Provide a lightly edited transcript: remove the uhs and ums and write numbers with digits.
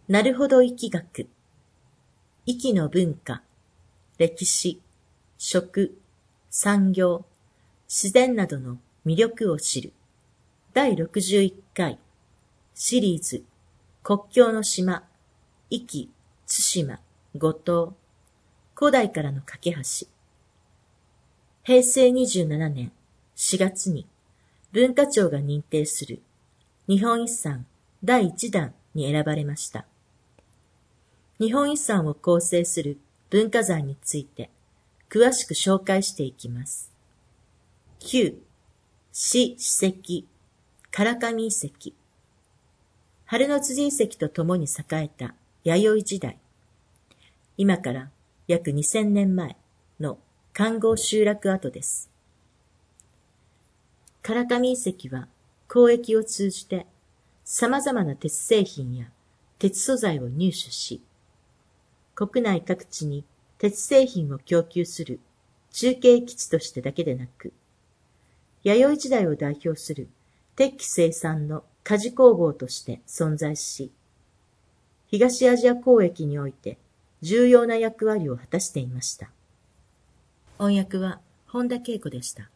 なるほど易学、壱岐の文化、歴史、食、産業、自然などの魅力を知る。第61回シリーズ国境の島、壱岐、対馬、五島、古代からの架け橋。平成27年4月に文化庁が認定する日本遺産第1弾に選ばれました。日本遺産を構成する文化財について詳しく紹介していきます。9. 史跡、唐上遺跡。春の辻遺跡とともに栄えた弥生時代。今から約2000年前の環濠集落跡です。唐上遺跡は交易を通じて様々な鉄製品や鉄素材を入手し、国内各地に鉄製品を供給する中継基地としてだけでなく、弥生時代を代表する鉄器生産の鍛冶工房として存在し、東アジア交易において重要な役割を果たしていました。音訳は本田恵子でした。